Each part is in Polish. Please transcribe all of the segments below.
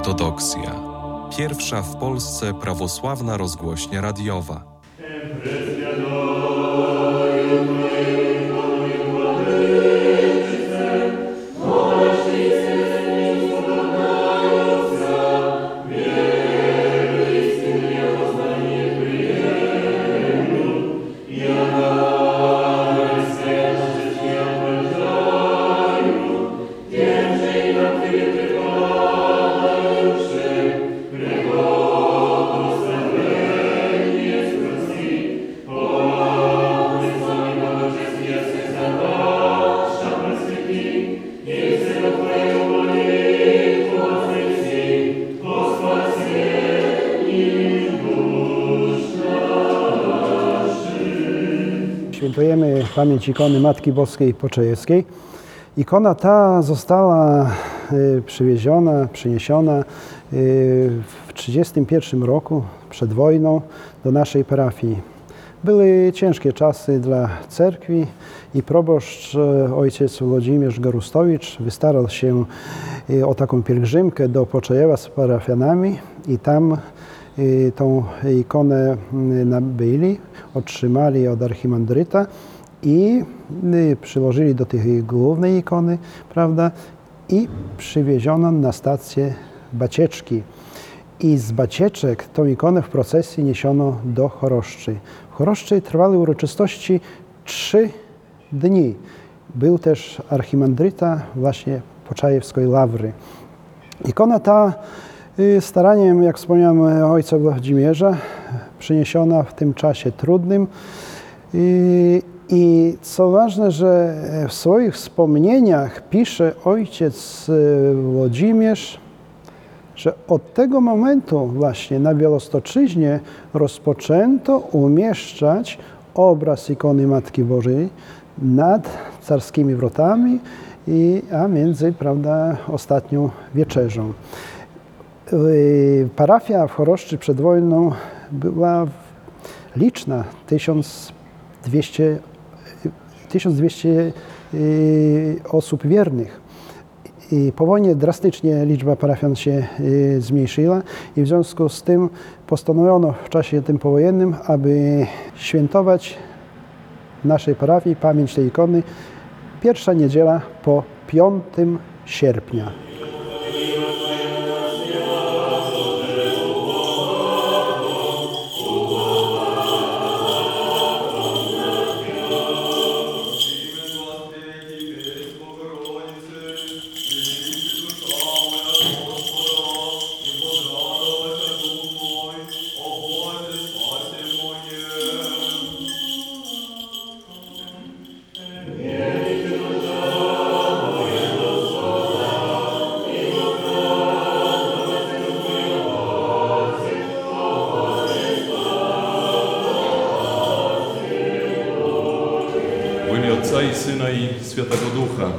Ortodoksja. Pierwsza w Polsce prawosławna rozgłośnia radiowa. Świętujemy pamięć ikony Matki Boskiej Poczajewskiej. Ikona ta została przyniesiona w 1931 roku, przed wojną, do naszej parafii. Były ciężkie czasy dla cerkwi i proboszcz ojciec Włodzimierz Gorustowicz wystarał się o taką pielgrzymkę do Poczajewa z parafianami i tam tą ikonę nabyli, otrzymali od archimandryta i przyłożyli do tej głównej ikony, prawda, i przywieziono na stację Bacieczki. I z Bacieczek tą ikonę w procesji niesiono do Choroszczy. W Choroszczy trwały uroczystości 3 dni. Był też archimandryta właśnie Poczajewskiej Lawry. Ikona ta staraniem, jak wspomniałem, ojca Włodzimierza, przyniesiona w tym czasie trudnym. I co ważne, że w swoich wspomnieniach pisze ojciec Włodzimierz, że od tego momentu właśnie na Białostoczyźnie rozpoczęto umieszczać obraz ikony Matki Bożej nad carskimi wrotami, a między, prawda, ostatnią wieczerzą. Parafia w Choroszczy przed wojną była liczna, 1200 osób wiernych. I po wojnie drastycznie liczba parafian się zmniejszyła i w związku z tym postanowiono w czasie tym powojennym, aby świętować w naszej parafii pamięć tej ikony pierwsza niedziela po 5 sierpnia. Ojca i Syna i Świętego Ducha.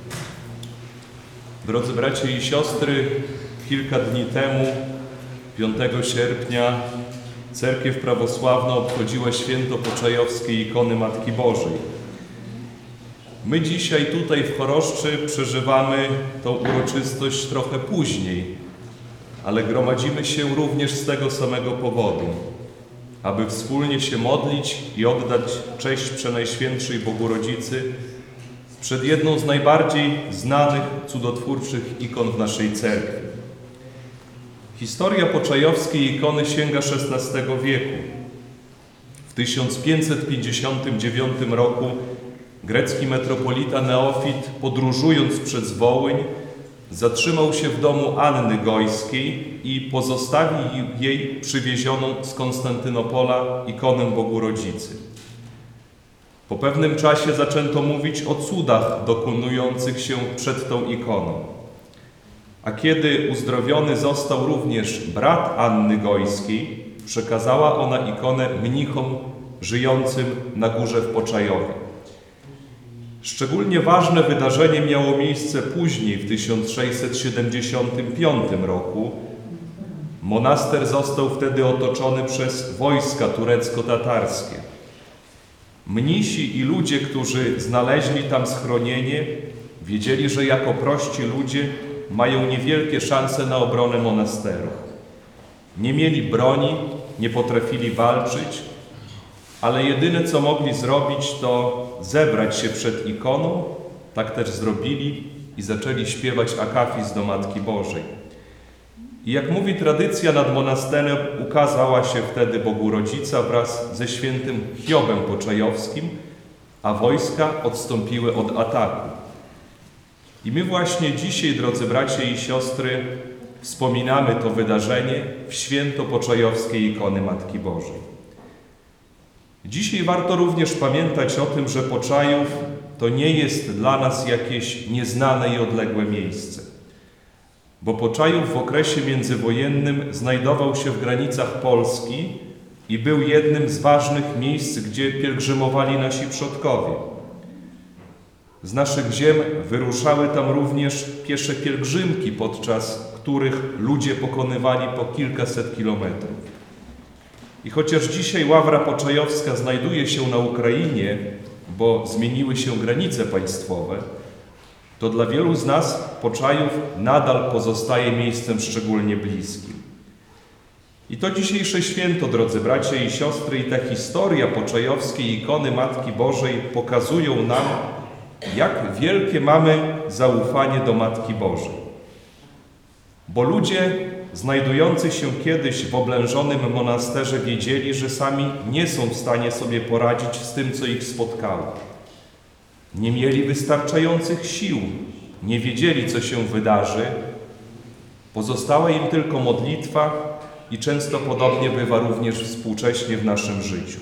Drodzy bracia i siostry, kilka dni temu, 5 sierpnia, Cerkiew Prawosławna obchodziła święto Poczajowskiej ikony Matki Bożej. My dzisiaj tutaj w Choroszczy przeżywamy tą uroczystość trochę później, ale gromadzimy się również z tego samego powodu, aby wspólnie się modlić i oddać cześć Przenajświętszej Bogu-Rodzicy przed jedną z najbardziej znanych, cudotwórczych ikon w naszej cerkwi. Historia poczajowskiej ikony sięga XVI wieku. W 1559 roku grecki metropolita Neofit, podróżując przez Wołyń, zatrzymał się w domu Anny Gojskiej i pozostawił jej przywiezioną z Konstantynopola ikonę Bogu-Rodzicy. Po pewnym czasie zaczęto mówić o cudach dokonujących się przed tą ikoną. A kiedy uzdrowiony został również brat Anny Gojskiej, przekazała ona ikonę mnichom żyjącym na górze w Poczajowie. Szczególnie ważne wydarzenie miało miejsce później, w 1675 roku. Monaster został wtedy otoczony przez wojska turecko-tatarskie. Mnisi i ludzie, którzy znaleźli tam schronienie, wiedzieli, że jako prości ludzie mają niewielkie szanse na obronę monasteru. Nie mieli broni, nie potrafili walczyć, ale jedyne co mogli zrobić to zebrać się przed ikoną, tak też zrobili i zaczęli śpiewać akafizm do Matki Bożej. I jak mówi tradycja, nad monasterem ukazała się wtedy Bogu Rodzica wraz ze świętym Hiobem Poczajowskim, a wojska odstąpiły od ataku. I my właśnie dzisiaj, drodzy bracia i siostry, wspominamy to wydarzenie w święto Poczajowskiej ikony Matki Bożej. Dzisiaj warto również pamiętać o tym, że Poczajów to nie jest dla nas jakieś nieznane i odległe miejsce. Bo Poczajów w okresie międzywojennym znajdował się w granicach Polski i był jednym z ważnych miejsc, gdzie pielgrzymowali nasi przodkowie. Z naszych ziem wyruszały tam również piesze pielgrzymki, podczas których ludzie pokonywali po kilkaset kilometrów. I chociaż dzisiaj Ławra Poczajowska znajduje się na Ukrainie, bo zmieniły się granice państwowe, to dla wielu z nas Poczajów nadal pozostaje miejscem szczególnie bliskim. I to dzisiejsze święto, drodzy bracia i siostry, i ta historia poczajowskiej ikony Matki Bożej pokazują nam, jak wielkie mamy zaufanie do Matki Bożej. Bo ludzie znajdujący się kiedyś w oblężonym monasterze wiedzieli, że sami nie są w stanie sobie poradzić z tym, co ich spotkało. Nie mieli wystarczających sił, nie wiedzieli, co się wydarzy. Pozostała im tylko modlitwa i często podobnie bywa również współcześnie w naszym życiu.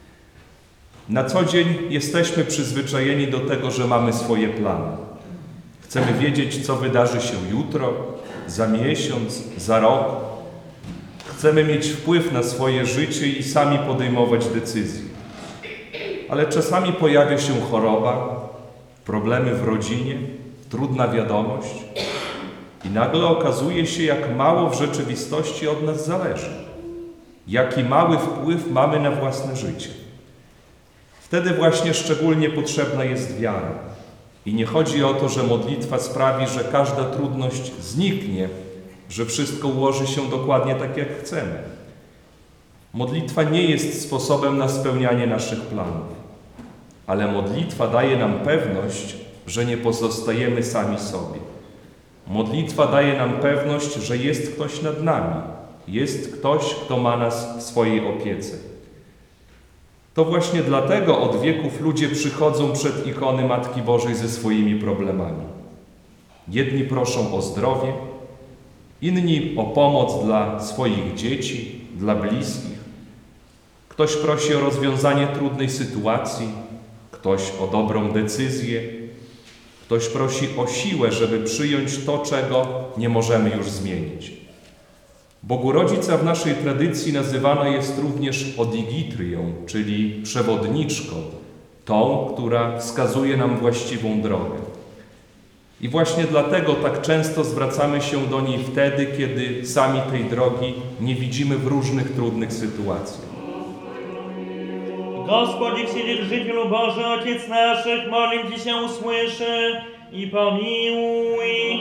Na co dzień jesteśmy przyzwyczajeni do tego, że mamy swoje plany. Chcemy wiedzieć, co wydarzy się jutro, za miesiąc, za rok. Chcemy mieć wpływ na swoje życie i sami podejmować decyzje. Ale czasami pojawia się choroba, problemy w rodzinie, trudna wiadomość i nagle okazuje się, jak mało w rzeczywistości od nas zależy. Jaki mały wpływ mamy na własne życie. Wtedy właśnie szczególnie potrzebna jest wiara. I nie chodzi o to, że modlitwa sprawi, że każda trudność zniknie, że wszystko ułoży się dokładnie tak, jak chcemy. Modlitwa nie jest sposobem na spełnianie naszych planów, ale modlitwa daje nam pewność, że nie pozostajemy sami sobie. Modlitwa daje nam pewność, że jest ktoś nad nami, jest ktoś, kto ma nas w swojej opiece. To właśnie dlatego od wieków ludzie przychodzą przed ikony Matki Bożej ze swoimi problemami. Jedni proszą o zdrowie, inni o pomoc dla swoich dzieci, dla bliskich. Ktoś prosi o rozwiązanie trudnej sytuacji, ktoś o dobrą decyzję, ktoś prosi o siłę, żeby przyjąć to, czego nie możemy już zmienić. Bogu Rodzica w naszej tradycji nazywana jest również odigitrią, czyli przewodniczką, tą, która wskazuje nam właściwą drogę. I właśnie dlatego tak często zwracamy się do niej wtedy, kiedy sami tej drogi nie widzimy w różnych trudnych sytuacjach. Gospodzie Wседержителю Boży, Ojciec naszych, modlę Ci się usłyszy i pomiłuj.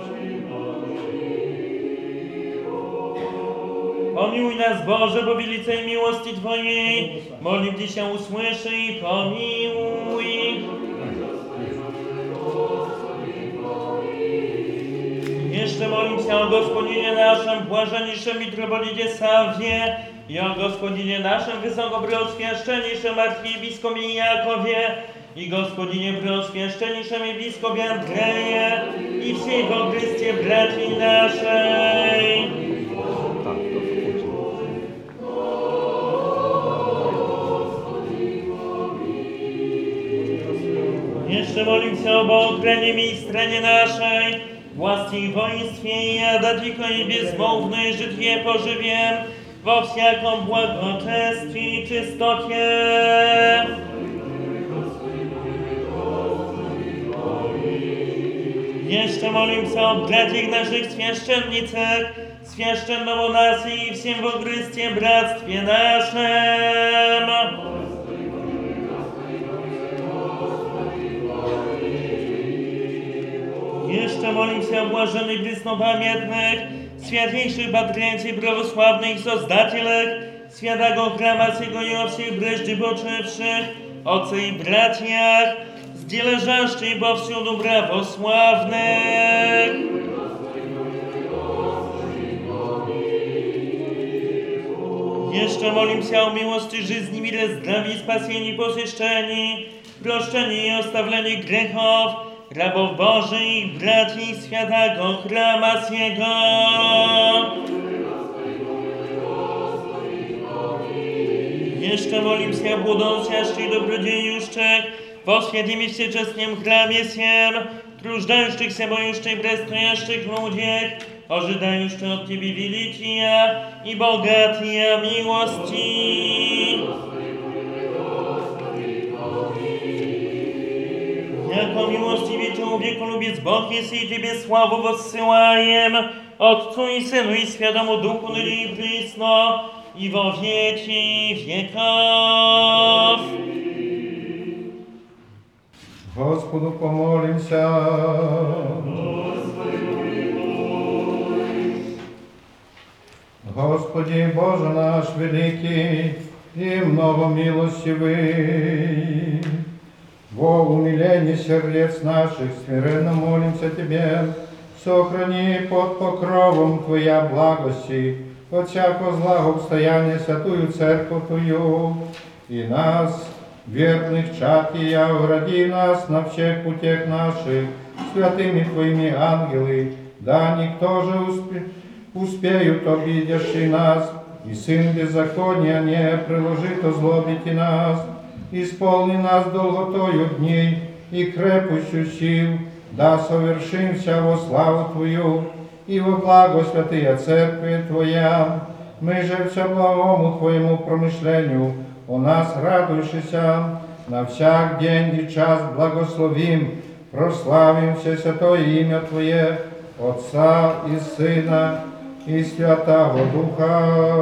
Pomiłuj nas, Boże, po wielkiej miłości Twojej, modlę Ci się usłyszy i pomiłuj. Jeszcze modlę się o Gospodinie naszym, błażeniszym mitropolicie Sawwie i o Gospodinie naszym, wysokopreoswieszczeniszym archiepiskopie Jakowie i Gospodinie preoswieszczeniszym episkopie Andrzeje i wsiej w Chryście braci naszej. Jeszcze modlę się o błogosławienie miejstrenie naszej, własnej woństwie i adadiko i bezmównej życie pożywiem, wo wsiaką błagoczestwie i czystocie. Jeszcze modlę się o braciach naszych święczennicach, święczennomonacji i всем во Chryście bractwie naszym. Jeszcze Jeszcze modlę się o błażenych blisnopamiętnych, świętejszych patriarchów prawosławnych i sozdatelek, świętego chrama swego i o wszystkich breżdy poczywszych, ojcach i braciach, zdzieleżaszczych powsюду prawosławnych. Jeszcze modlę się o miłości żyzni, mile zdrowi, spasieni, poszyszczeni, proszczeni i ostawleni grzechów, rabów Bożych, braci świętego chrama swego. Jeszcze modlę się o błodących dobrodziejuszczych, po świętym i wszechczesnym chramie siem, trużdżających się bojuszczych, bezstojących ludziach, ожидающих от Тебе величия и богатия милости. Яко милостивый человеколюбец Бог, если Тебе славу воссылаем, Отцу и Сыну и Святому Духу, ныне и присно, и во веки веков. Господу помолимся. Господи Боже наш великий и многомилостивый, во умилении сердец наших смиренно молимся Тебе, сохрани под покровом Твоя благости от всякого зла обстояния святую Церковь Твою и нас, верных чад Тия, огради нас на всех путях наших святыми Твоими ангелы, да никто же успеют обидевшие нас, и сын беззакония не приложит озлобить нас, исполни нас долготою дней и крепостью сил, да совершимся во славу Твою и во благо святая Церкви Твоя. Мы же все благому Твоему промышлению о нас радующийся, на всяк день и час благословим, прославим все святое имя Твое, Отца и Сына i Świętego Ducha.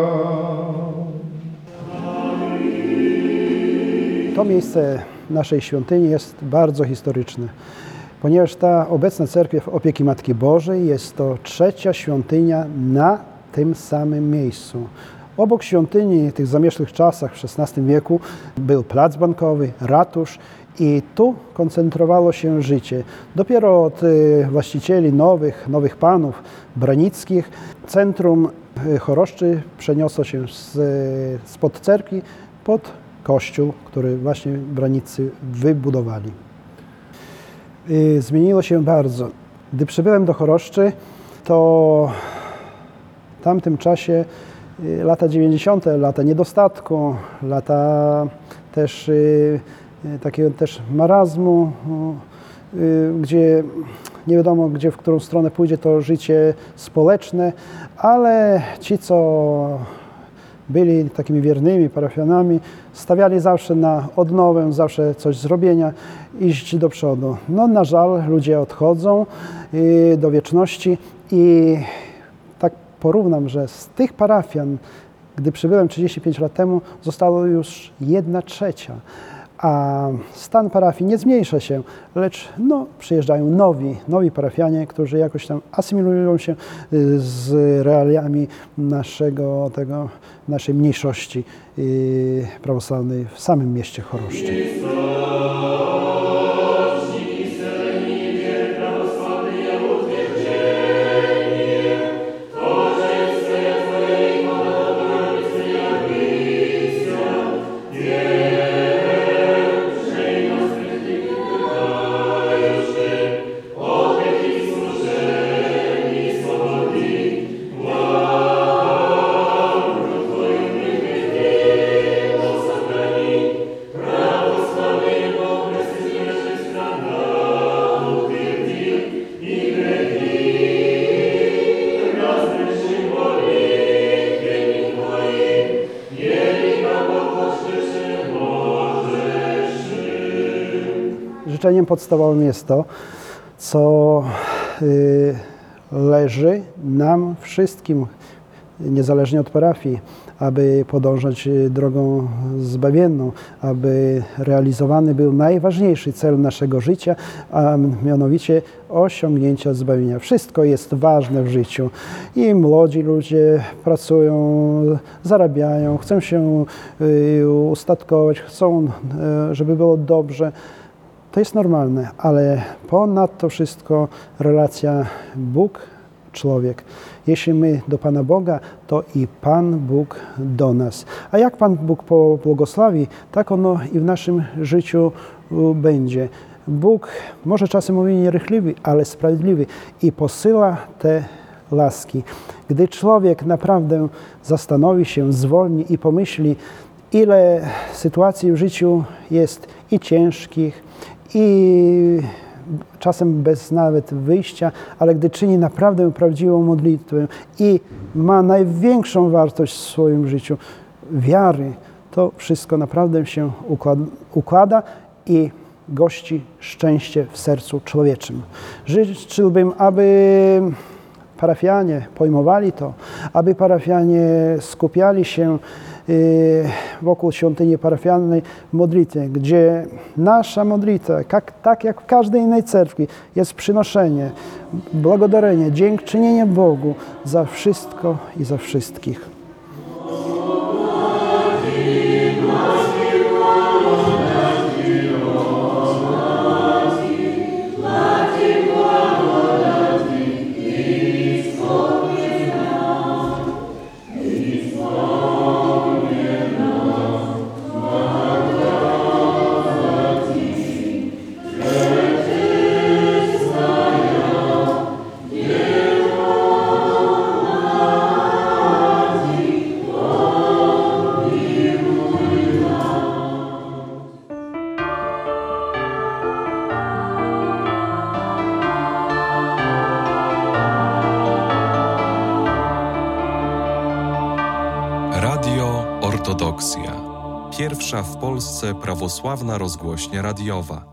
To miejsce naszej świątyni jest bardzo historyczne, ponieważ ta obecna cerkiew Opieki Matki Bożej jest to trzecia świątynia na tym samym miejscu. Obok świątyni w tych zamierzchłych czasach w XVI wieku był plac bankowy, ratusz i tu koncentrowało się życie. Dopiero od właścicieli nowych panów branickich centrum choroszczy przeniosło się spod cerkwi pod kościół, który właśnie branicy wybudowali. Zmieniło się bardzo. Gdy przybyłem do Choroszczy, to w tamtym czasie lata 90., lata niedostatku, lata też takiego też marazmu, gdzie nie wiadomo, w którą stronę pójdzie to życie społeczne, ale ci, co byli takimi wiernymi parafianami, stawiali zawsze na odnowę, zawsze coś zrobienia, iść do przodu. No na żal ludzie odchodzą do wieczności i tak porównam, że z tych parafian, gdy przybyłem 35 lat temu, zostało już 1/3. A stan parafii nie zmniejsza się, lecz przyjeżdżają nowi parafianie, którzy jakoś tam asymilują się z realiami naszej mniejszości prawosławnej w samym mieście Choroszczy. Życzeniem podstawowym jest to, co leży nam wszystkim, niezależnie od parafii, aby podążać drogą zbawienną, aby realizowany był najważniejszy cel naszego życia, a mianowicie osiągnięcia zbawienia. Wszystko jest ważne w życiu i młodzi ludzie pracują, zarabiają, chcą się ustatkować, chcą, żeby było dobrze. To jest normalne, ale ponad to wszystko relacja Bóg-człowiek. Jeśli my do Pana Boga, to i Pan Bóg do nas. A jak Pan Bóg pobłogosławi, tak ono i w naszym życiu będzie. Bóg może czasem mówi nierychliwy, ale sprawiedliwy i posyła te łaski. Gdy człowiek naprawdę zastanowi się, zwolni i pomyśli, ile sytuacji w życiu jest i ciężkich, i czasem bez nawet wyjścia, ale gdy czyni naprawdę prawdziwą modlitwę i ma największą wartość w swoim życiu, wiary, to wszystko naprawdę się układa i gości szczęście w sercu człowieczym. Życzyłbym, aby parafianie pojmowali to, aby parafianie skupiali się wokół świątyni parafialnej w modlitwie, gdzie nasza modlitwa, tak jak w każdej innej cerkwi, jest przynoszenie, благодарenie, dziękczynienie Bogu za wszystko i za wszystkich. Radio Ortodoksja. Pierwsza w Polsce prawosławna rozgłośnia radiowa.